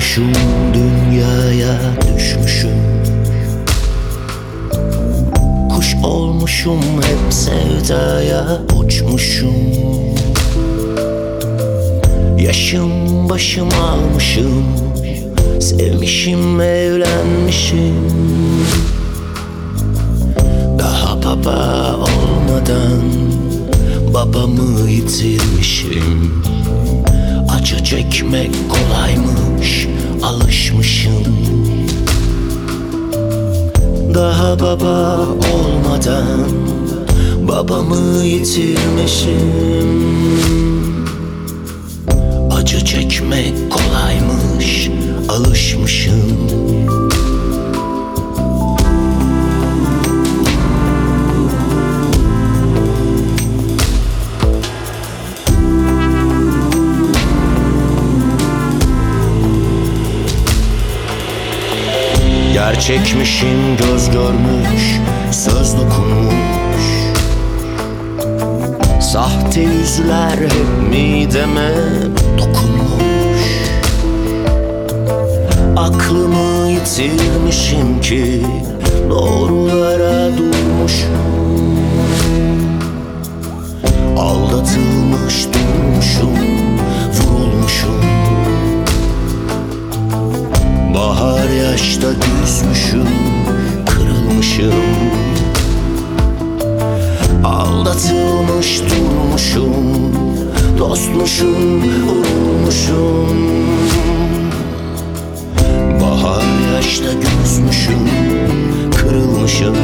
Doğmuşum dünyaya düşmüşüm, kuş olmuşum hep sevdaya uçmuşum. Yaşım başım almışım, sevmişim evlenmişim. Daha baba olmadan babamı yitirmişim. Acı çekmek kolaymış, alışmışım. Daha baba olmadan babamı yitirmişim. Acı çekmek kolaymış, alışmışım. Gerçekmişim göz görmüş, söz dokunmuş. Sahte yüzler hep mideme dokunmuş. Aklımı yitirmişim ki doğrulara durmuşum. Aldatılmış durmuşum, vurulmuşum. Bahar yaşta küsmüşüm, kırılmışım. Aldatılmış durmuşum, dostmuşum, vurulmuşum. Bahar yaşta küsmüşüm, kırılmışım.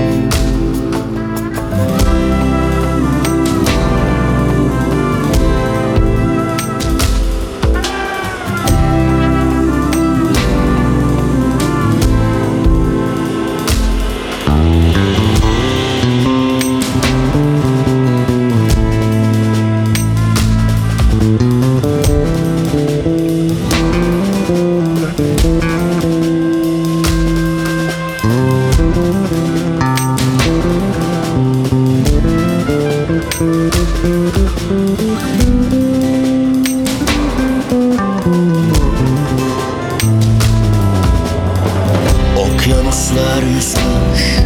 Okyanuslar yüzmüş,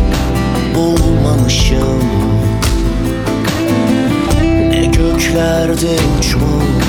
boğulmamışım. Ne göklerde uçmuş,